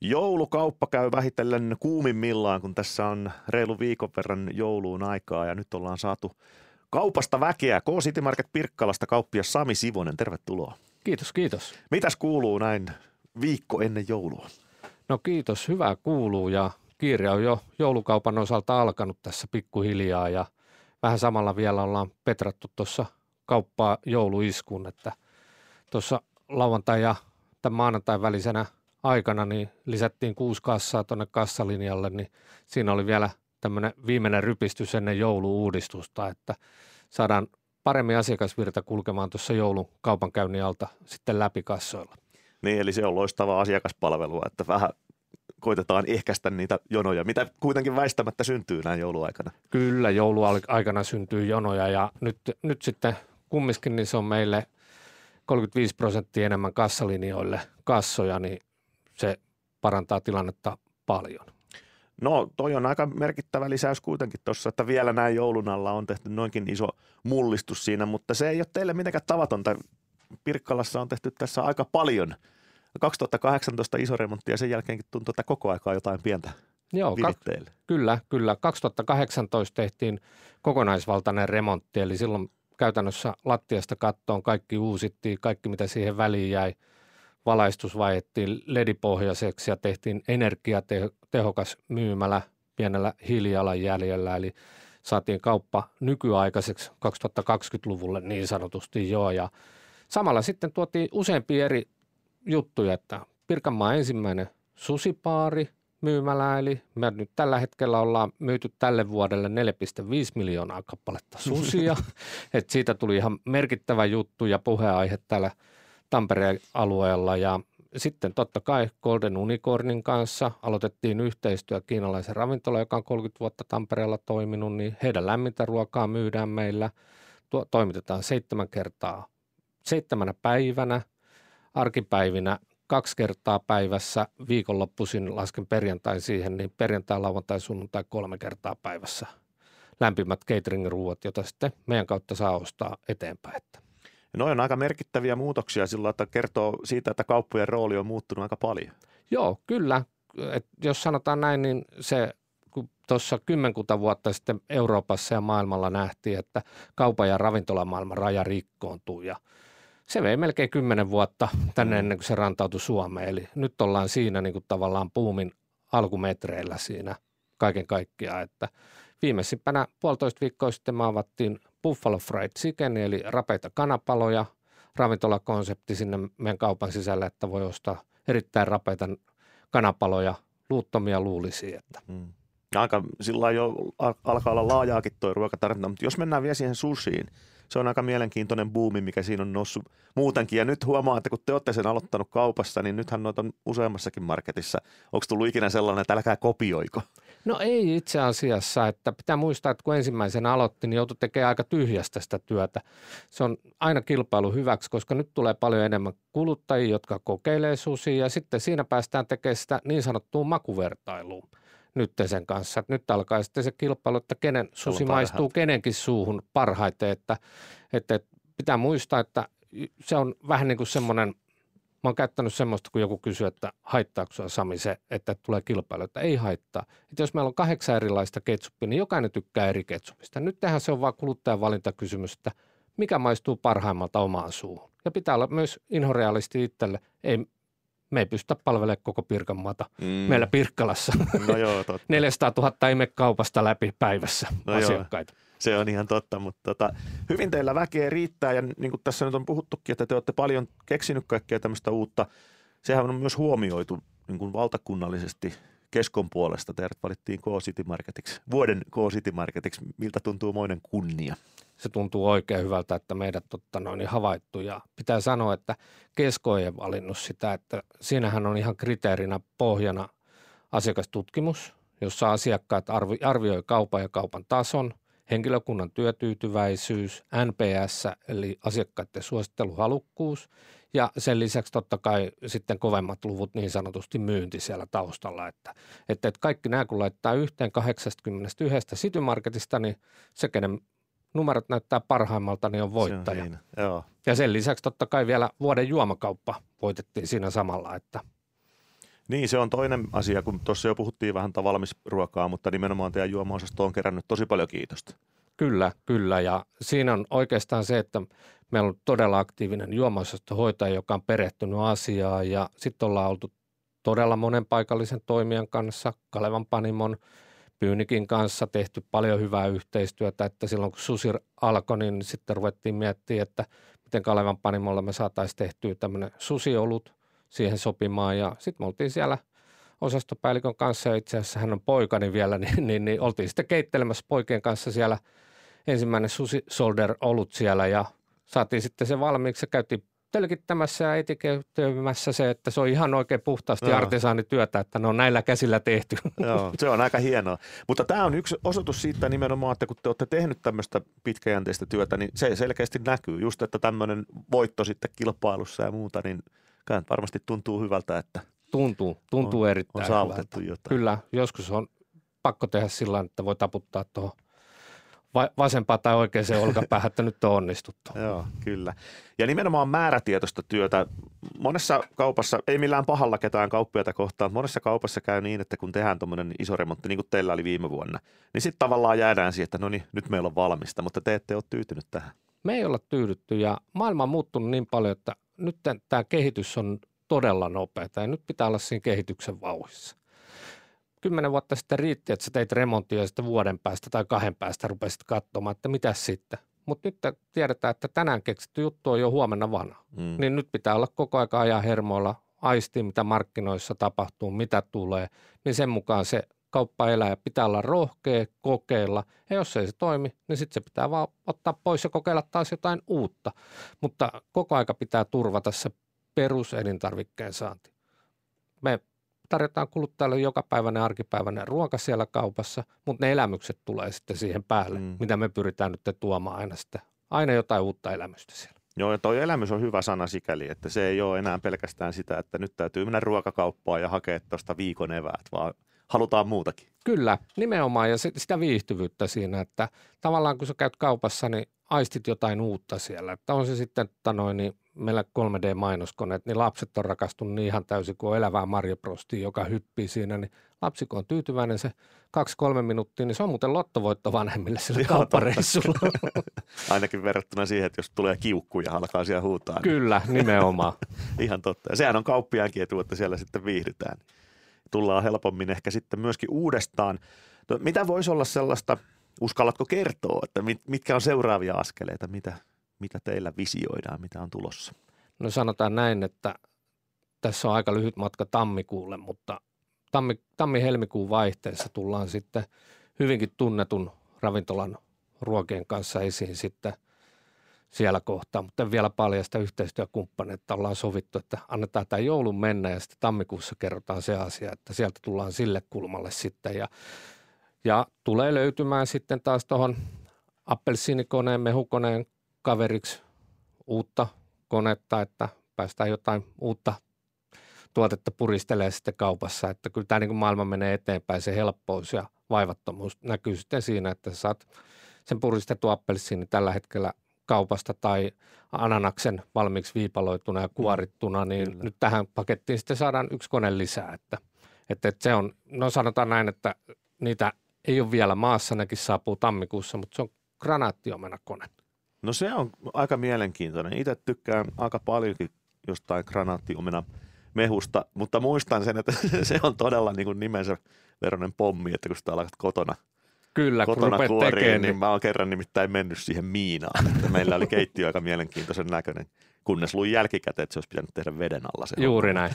Joulukauppa käy vähitellen kuumimmillaan, kun tässä on reilu viikon verran jouluun aikaa ja nyt ollaan saatu kaupasta väkeä. K-City Market Pirkkalasta kauppias Sami Sivonen, tervetuloa. Kiitos, kiitos. Mitäs kuuluu näin viikko ennen joulua? No kiitos, hyvää kuuluu ja kiire on jo joulukaupan osalta alkanut tässä pikkuhiljaa ja vähän samalla vielä ollaan petrattu tuossa kauppaa jouluiskuun, että tuossa lauantai ja tämän maanantain välisenä aikana niin lisättiin 6 kassaa tuonne kassalinjalle, niin siinä oli vielä tämmöinen viimeinen rypistys ennen joulu-uudistusta, että saadaan paremmin asiakasvirta kulkemaan tuossa joulun kaupankäynnin alta sitten läpi kassoilla. Niin, eli se on loistavaa asiakaspalvelua, että vähän koitetaan ehkäistä niitä jonoja, mitä kuitenkin väistämättä syntyy näin jouluaikana. Kyllä, jouluaikana syntyy jonoja ja nyt sitten kumminkin niin se on meille 35% enemmän kassalinjoille kassoja, niin se parantaa tilannetta paljon. No toi on aika merkittävä lisäys kuitenkin tuossa, että vielä näin joulun alla on tehty noinkin iso mullistus siinä, mutta se ei ole teille mitenkään tavatonta. Pirkkalassa on tehty tässä aika paljon. 2018 iso remontti ja sen jälkeenkin tuntuu, että koko aikaa jotain pientä viritteille. Kyllä. 2018 tehtiin kokonaisvaltainen remontti, eli silloin käytännössä lattiasta kattoon kaikki uusittiin, kaikki mitä siihen väliin jäi. Valaistus vaihdettiin LED-pohjaiseksi ja tehtiin energiatehokas myymälä pienellä hiilijalanjäljellä, eli saatiin kauppa nykyaikaiseksi 2020-luvulle niin sanotusti jo. Ja samalla sitten tuotiin useampia eri juttuja, että Pirkanmaan ensimmäinen susipaari myymälä, eli me nyt tällä hetkellä ollaan myyty tälle vuodelle 4,5 miljoonaa kappaletta susia, että siitä tuli ihan merkittävä juttu ja puheaihe täällä Tampereen alueella ja sitten totta kai Golden Unicornin kanssa aloitettiin yhteistyö kiinalaisen ravintola, joka on 30 vuotta Tampereella toiminut, niin heidän lämmintä ruokaa myydään meillä, toimitetaan 7 kertaa 7 päivänä, arkipäivinä 2 kertaa päivässä, viikonloppuisin lasken perjantain siihen, niin perjantai, lauantai, sunnuntai 3 kertaa päivässä lämpimät catering-ruuat, joita sitten meidän kautta saa ostaa eteenpäin. No on aika merkittäviä muutoksia sillä, että kertoo siitä, että kauppojen rooli on muuttunut aika paljon. Joo, kyllä. Et jos sanotaan näin, niin se kun tuossa 10 vuotta sitten Euroopassa ja maailmalla nähtiin, että kaupan ja ravintolamaailman raja rikkoontuu ja se vei melkein 10 vuotta tänne ennen kuin se rantautui Suomeen. Eli nyt ollaan siinä niin kuin tavallaan buumin alkumetreillä siinä kaiken kaikkiaan, että viimeisimpänä 1,5 viikkoa sitten me avattiin Buffalo Fried Chicken, eli rapeita kanapaloja, ravintolakonsepti sinne meidän kaupan sisälle, että voi ostaa erittäin rapeita kanapaloja, luuttomia luulisia. Aika sillä jo alkaa olla laajaakin tuo ruokatarjonta, mutta jos mennään vielä siihen sushiin, se on aika mielenkiintoinen buumi, mikä siinä on noussut muutenkin. Ja nyt huomaa, että kun te olette sen aloittanut kaupassa, niin nythän noita on useammassakin marketissa. Onko tullut ikinä sellainen, että älkää kopioiko? No ei itse asiassa, että pitää muistaa, että kun ensimmäisenä aloitti, niin joutui tekemään aika tyhjästä sitä työtä. Se on aina kilpailu hyväksi, koska nyt tulee paljon enemmän kuluttajia, jotka kokeilee susia ja sitten siinä päästään tekemään sitä niin sanottua makuvertailua nyt sen kanssa. Että nyt alkaa sitten se kilpailu, että kenen susi maistuu kenenkin suuhun parhaiten, että pitää muistaa, että se on vähän niin kuin semmoinen, mä oon käyttänyt semmoista, kun joku kysyy, että haittaako sua Sami se, että tulee kilpailu, että ei haittaa. Että jos meillä on 8 erilaista ketsuppia, niin jokainen tykkää eri ketsupista. Nyt tehdään se on vaan kuluttajan valintakysymys, että mikä maistuu parhaimmalta omaan suuhun. Ja pitää olla myös inhorealisti itselle. Me ei pystytä palvelemaan koko Pirkanmaata meillä Pirkkalassa. No joo, totta. 400 000 ime kaupasta läpi päivässä asiakkaita. Joo, se on ihan totta, mutta hyvin teillä väkeä riittää ja niin kuin tässä nyt on puhuttukin, että te olette paljon keksinyt kaikkea tämmöistä uutta. Sehän on myös huomioitu niin kuin valtakunnallisesti Keskon puolesta. Teidät valittiin K-City Marketiksi, vuoden K-City Marketiksi. Miltä tuntuu moinen kunnia? Se tuntuu oikein hyvältä, että meidät on havaittu ja pitää sanoa, että Kesko ei valinnut sitä, että siinähän on ihan kriteerinä pohjana asiakastutkimus, jossa asiakkaat arvioi kaupan ja kaupan tason, henkilökunnan työtyytyväisyys, NPS eli asiakkaiden suositteluhalukkuus ja sen lisäksi totta kai sitten kovemmat luvut niin sanotusti myynti siellä taustalla, että kaikki nämä kun laittaa yhteen 81 City Marketista, niin se kenen numerot näyttää parhaimmalta, niin on voittaja. Joo. Ja sen lisäksi totta kai vielä vuoden juomakauppa voitettiin siinä samalla, että Niin, se on toinen asia, kun tuossa jo puhuttiin vähän valmisruokaa, mutta nimenomaan teidän juoma-osasto on kerännyt tosi paljon kiitosta. Kyllä. Ja siinä on oikeastaan se, että meillä on todella aktiivinen juoma-osastohoitaja, joka on perehtynyt asiaan ja sitten ollaan oltu todella monen paikallisen toimijan kanssa, Kalevan Panimon, Pyynikin kanssa tehty paljon hyvää yhteistyötä, että silloin kun Susi alkoi, niin sitten ruvettiin miettimään, että miten Kalevan Panimolla me saataisiin tehtyä tämmöinen susiolut siihen sopimaan ja sitten me oltiin siellä osastopäällikön kanssa ja itse asiassa hän on poikani vielä, niin oltiin sitten keittelemässä poikien kanssa siellä ensimmäinen Susi Solder olut siellä ja saatiin sitten se valmiiksi ja käytiin tölkittämässä ja etiketöimässä se, että se on ihan oikein puhtaasti artesaanityötä, että ne on näillä käsillä tehty. Joo, se on aika hienoa. Mutta tämä on yksi osoitus siitä nimenomaan, että kun te olette tehnyt tämmöistä pitkäjänteistä työtä, niin se selkeästi näkyy. Just, että tämmöinen voitto sitten kilpailussa ja muuta, niin varmasti tuntuu hyvältä, että Tuntuu erittäin on saavutettu hyvältä. jotain. Kyllä, joskus on pakko tehdä sillä tavalla, että voi taputtaa tuohon vasempaan tai oikeaan olkapäähän, että nyt on onnistuttu. Joo, kyllä. Ja nimenomaan määrätietoista työtä. Monessa kaupassa, ei millään pahalla ketään kauppiaita kohtaan, mutta monessa kaupassa käy niin, että kun tehdään tuommoinen iso remontti, niin kuin teillä oli viime vuonna, niin sitten tavallaan jäädään siihen, että no niin, nyt meillä on valmista, mutta te ette ole tyytynyt tähän. Me ei olla tyydytty ja maailma on muuttunut niin paljon, että nyt tämä kehitys on todella nopeata ja nyt pitää olla siinä kehityksen vauhdissa. 10 vuotta sitten riitti, että sä teit remonttia ja sitten vuoden päästä tai 2 päästä rupesit katsomaan, että mitäs sitten. Mutta nyt tiedetään, että tänään keksitty juttu on jo huomenna vanha. Niin nyt pitää olla koko ajan ajan hermoilla, aistia mitä markkinoissa tapahtuu, mitä tulee. Niin sen mukaan se kauppa elää ja pitää olla rohkea, kokeilla. Ja jos ei se toimi, niin sitten se pitää vaan ottaa pois ja kokeilla taas jotain uutta. Mutta koko aika pitää turvata se peruselintarvikkeen saanti. Me tarjotaan kuluttajalle jokapäiväinen arkipäiväinen ruoka siellä kaupassa, mutta ne elämykset tulee sitten siihen päälle, mitä me pyritään nyt tuomaan aina jotain uutta elämystä siellä. Joo, ja toi elämys on hyvä sana sikäli, että se ei ole enää pelkästään sitä, että nyt täytyy mennä ruokakauppaan ja hakea tuosta viikon eväät, vaan halutaan muutakin. Kyllä, nimenomaan ja sitä viihtyvyyttä siinä, että tavallaan kun sä käyt kaupassa, niin aistit jotain uutta siellä. Että on se sitten, niin meillä 3D-mainoskoneet, niin lapset on rakastunut niin ihan täysin, kun on elävää marjaprostia, joka hyppii siinä, niin lapsi kun on tyytyväinen se 2-3 minuuttia, niin se on muuten lottovoitto vanhemmille sillä kauppareissulla. Ainakin verrattuna siihen, että jos tulee kiukku ja alkaa siellä huutaa. Kyllä, nimenomaan. Ihan totta. Ja sehän on kauppiaankin etu, että siellä sitten viihdytään. Tullaan helpommin ehkä sitten myöskin uudestaan. Mitä voisi olla sellaista, uskallatko kertoa, että mitkä on seuraavia askeleita, mitä teillä visioidaan, mitä on tulossa? No sanotaan näin, että tässä on aika lyhyt matka tammikuulle, mutta tammi-helmikuun vaihteessa tullaan sitten hyvinkin tunnetun ravintolan ruokien kanssa esiin sitten siellä kohtaa, mutta en vielä paljasta yhteistyökumppaneita. Ollaan sovittu, että annetaan tämä joulun mennä ja sitten tammikuussa kerrotaan se asia, että sieltä tullaan sille kulmalle sitten ja tulee löytymään sitten taas tuohon appelsiinikoneen, mehukoneen kaveriksi uutta konetta, että päästään jotain uutta tuotetta puristelee sitten kaupassa, että kyllä tämä niin kuin maailma menee eteenpäin, se helppous ja vaivattomuus näkyy sitten siinä, että sä saat sen puristettu appelsiini tällä hetkellä kaupasta tai ananaksen valmiiksi viipaloituna ja kuorittuna, niin kyllä. Nyt tähän pakettiin sitten saadaan 1 kone lisää, että se on, no sanotaan näin, että niitä ei ole vielä maassa, nekin saapuu tammikuussa, mutta se on granaattiomenakone. No se on aika mielenkiintoinen. Itse tykkään aika paljonkin jostain granaattiomena mehusta, mutta muistan sen, että se on todella niin kuin nimensä veroinen pommi, että kun sitä alkat kotona kuoriin, niin mä oon kerran nimittäin mennyt siihen miinaan. Että meillä oli keittiö aika mielenkiintoisen näköinen, kunnes luin jälkikäteen, että se olisi pitänyt tehdä veden alla. Juuri näin.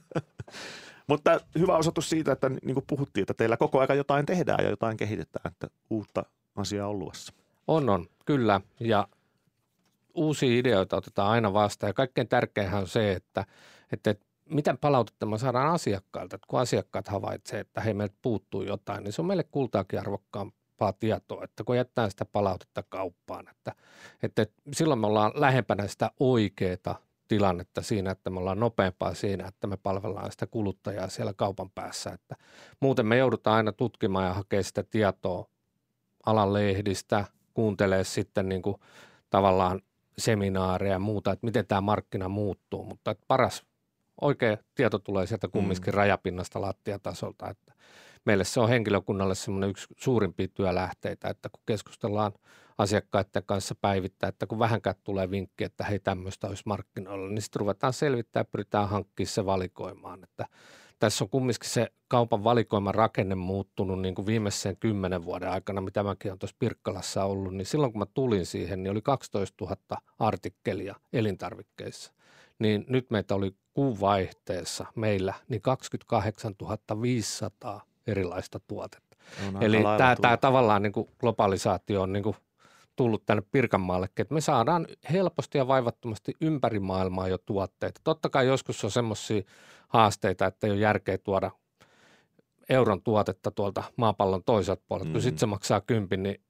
Mutta hyvä osoitus siitä, että niin kuin puhuttiin, että teillä koko ajan jotain tehdään ja jotain kehitetään, että uutta asiaa on luvassa. On, kyllä. Ja uusia ideoita otetaan aina vastaan. Ja kaikkein tärkeinhän on se, että miten palautetta me saadaan asiakkailta. Että kun asiakkaat havaitsee, että hei, meiltä puuttuu jotain, niin se on meille kultaakin arvokkaampaa tietoa, että kun jättää sitä palautetta kauppaan. Että silloin me ollaan lähempänä sitä oikeaa tilannetta siinä, että me ollaan nopeampaa siinä, että me palvellaan sitä kuluttajaa siellä kaupan päässä. Että muuten me joudutaan aina tutkimaan ja hakemaan sitä tietoa alan lehdistä, kuuntelee sitten niin kuin tavallaan seminaareja ja muuta, että miten tämä markkina muuttuu, mutta paras oikea tieto tulee sieltä kumminkin rajapinnasta lattiatasolta, että meille se on henkilökunnalle semmoinen yksi suurimpia työlähteitä, että kun keskustellaan asiakkaiden kanssa päivittäin, että kun vähänkään tulee vinkki, että hei tämmöistä olisi markkinoilla, niin sitten ruvetaan selvittämään ja pyritään hankkimaan se valikoimaan, että tässä on kumminkin se kaupan valikoiman rakenne muuttunut niin kuin viimeisen 10 vuoden aikana, mitä mäkin olen tuossa Pirkkalassa ollut, niin silloin kun mä tulin siihen, niin oli 12 000 artikkelia elintarvikkeissa. Niin nyt meitä oli kuun vaihteessa meillä niin 28 500 erilaista tuotetta. Eli tämä tavallaan niin kuin globalisaatio on niin kuin tullut tänne Pirkanmaallekin, että me saadaan helposti ja vaivattomasti ympäri maailmaa jo tuotteita. Totta kai joskus on semmoisia haasteita, että ei ole järkeä tuoda euron tuotetta tuolta maapallon toiselta puolelta. Kun sitten se maksaa 10, niin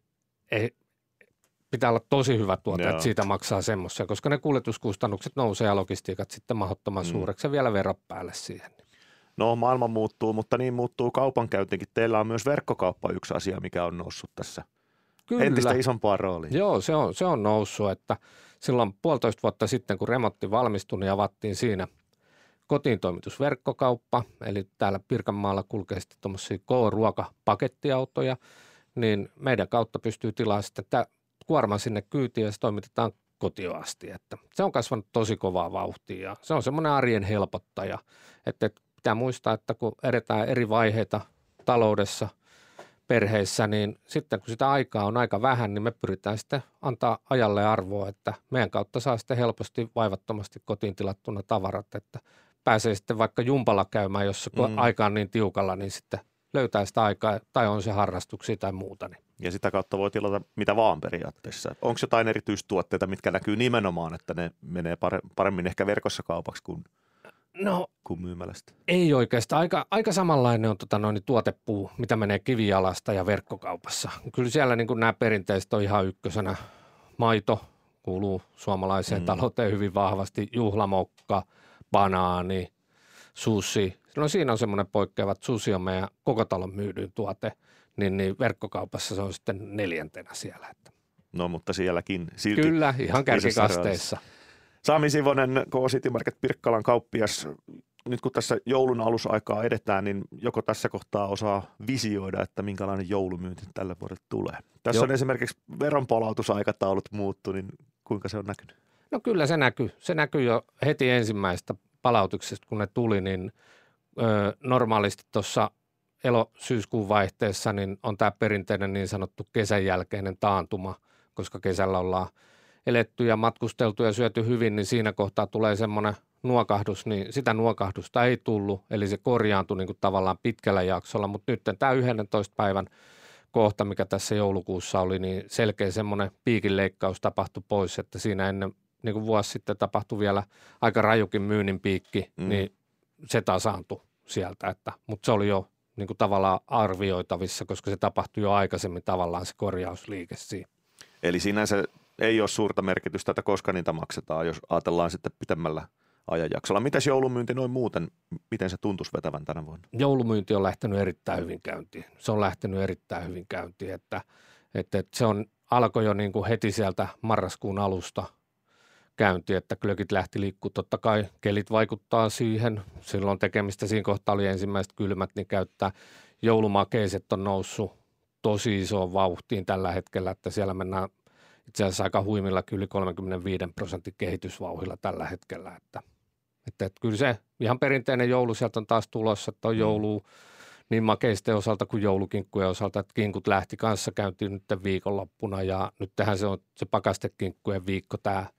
pitää olla tosi hyvä tuote, että siitä maksaa semmoisia, koska ne kuljetuskustannukset nousee ja logistiikat sitten mahdottoman suureksi ja vielä verot päälle siihen. No maailma muuttuu, mutta niin muuttuu kaupankäyntikin. Teillä on myös verkkokauppa yksi asia, mikä on noussut tässä. Kyllä. Entistä isompaa roolia. Joo, se on noussut, että silloin 1,5 vuotta sitten, kun remontti valmistui, niin avattiin siinä kotiin toimitusverkkokauppa, eli täällä Pirkanmaalla kulkee sitten tuommoisia K-ruokapakettiautoja, niin meidän kautta pystyy tilaamaan sitten kuorman sinne kyytiin ja se toimitetaan kotiin asti, että se on kasvanut tosi kovaa vauhtia ja se on semmoinen arjen helpottaja, että pitää muistaa, että kun edetään eri vaiheita taloudessa, perheissä, niin sitten kun sitä aikaa on aika vähän, niin me pyritään sitten antaa ajalle arvoa, että meidän kautta saa sitten helposti vaivattomasti kotiin tilattuna tavarat, että pääsee sitten vaikka jumpalla käymään, jos aika on niin tiukalla, niin sitten löytää sitä aikaa tai on se harrastuksia tai muuta. Niin. Ja sitä kautta voi tilata mitä vaan periaatteessa. Onko jotain erityistuotteita, mitkä näkyy nimenomaan, että ne menee paremmin ehkä verkossa kaupaksi kuin myymälästä? Ei oikeastaan. Aika samanlainen on tuotepuu, mitä menee kivijalasta ja verkkokaupassa. Kyllä siellä niin nämä perinteiset on ihan ykkösenä. Maito kuuluu suomalaiseen talouteen hyvin vahvasti. Juhlamokka, banaani, sushi. No siinä on semmoinen poikkeava, että sushi on meidän koko talon myydyin tuote, niin verkkokaupassa se on sitten 4. siellä. No mutta sielläkin silti. Kyllä, ihan kärkikasteissa. Sami Sivonen, K-City Market Pirkkalan kauppias. Nyt kun tässä joulun alusaikaa edetään, niin joko tässä kohtaa osaa visioida, että minkälainen joulumyynti tällä vuodelle tulee? Tässä on esimerkiksi veronpalautusaikataulut muuttu, niin kuinka se on näkynyt? No kyllä se näkyy. Se näkyy jo heti ensimmäistä palautuksesta, kun ne tuli, niin normaalisti tuossa elo-syyskuun vaihteessa niin on tämä perinteinen niin sanottu kesän jälkeinen taantuma, koska kesällä ollaan eletty ja matkusteltu ja syöty hyvin, niin siinä kohtaa tulee semmoinen nuokahdus, niin sitä nuokahdusta ei tullut, eli se korjaantui niin kuin tavallaan pitkällä jaksolla, mutta nyt tämä 11 päivän kohta, mikä tässä joulukuussa oli, niin selkeä semmoinen piikinleikkaus tapahtui pois, että siinä ennen niin kuin vuosi sitten tapahtui vielä aika rajukin myynnin piikki, niin se tasaantui sieltä, mutta se oli jo niin kuin tavallaan arvioitavissa, koska se tapahtui jo aikaisemmin tavallaan se korjausliike siinä. Eli sinänsä ei ole suurta merkitystä, että koska niitä maksetaan, jos ajatellaan sitten pitemmällä ajanjaksolla. Mitäs joulumyynti noin muuten, miten se tuntuisi vetävän tänä vuonna? Joulumyynti on lähtenyt erittäin hyvin käyntiin. Se on lähtenyt erittäin hyvin käyntiin, että se alkoi jo niin kuin heti sieltä marraskuun alusta käyntiin, että glögit lähti liikkumaan. Totta kai kelit vaikuttaa siihen. Silloin tekemistä siinä kohtaa oli ensimmäiset kylmät, niin käyttää joulumakeiset on noussut tosi isoon vauhtiin tällä hetkellä, että siellä mennään itse asiassa aika huimilla yli 35% kehitysvauhilla tällä hetkellä, että kyllä se ihan perinteinen joulu sieltä on taas tulossa, että on joulu niin makeisten osalta kuin joulukinkkujen osalta, että kinkut lähti kanssa käyntiin nyt viikonloppuna ja nyt tähän se on se pakastekinkkujen viikko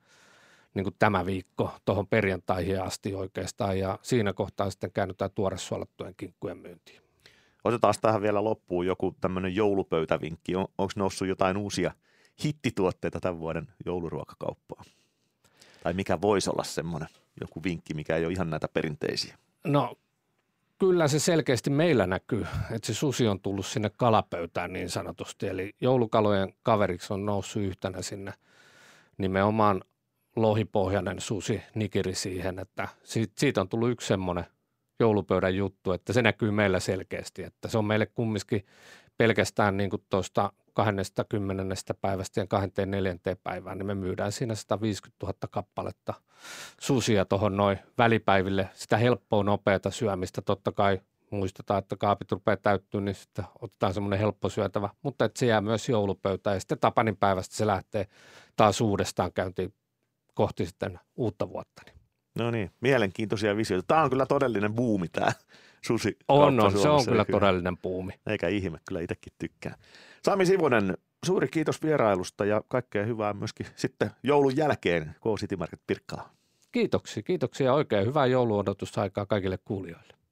tämä viikko tuohon perjantaihin asti oikeastaan ja siinä kohtaa sitten käännytään tuoresuolattujen kinkkujen myyntiin. Otetaan tähän vielä loppuun joku tämmöinen joulupöytävinkki. Onko noussut jotain uusia hittituotteita tämän vuoden jouluruokakauppaan? Tai mikä voisi olla semmoinen joku vinkki, mikä ei ole ihan näitä perinteisiä? No kyllä se selkeästi meillä näkyy, että se susi on tullut sinne kalapöytään niin sanotusti. Eli joulukalojen kaveriksi on noussut yhtenä sinne nimenomaan lohipohjainen susi nikiri siihen, että siitä on tullut yksi semmoinen joulupöydän juttu, että se näkyy meillä selkeästi, että se on meille kumminkin pelkästään niin kuin tuosta 20. päivästä ja 24. päivään, niin me myydään siinä 150 000 kappaletta susia tuohon noin välipäiville. Sitä helppoa, nopeata syömistä. Totta kai muistetaan, että kaapit rupeaa täyttyä, niin sitten otetaan semmoinen helppo syötävä, mutta että se jää myös joulupöytään. Ja sitten Tapanin päivästä se lähtee taas uudestaan käyntiin kohti sitten uutta vuotta. No niin, mielenkiintoisia visioita. Tämä on kyllä todellinen buumi tämä susi. Se on kyllä todellinen buumi. Eikä ihme, kyllä itsekin tykkään. Sami Sivonen, suuri kiitos vierailusta ja kaikkea hyvää myöskin sitten joulun jälkeen K-City Market Pirkkalaan. Kiitoksia ja oikein hyvää jouluodotusaikaa kaikille kuulijoille.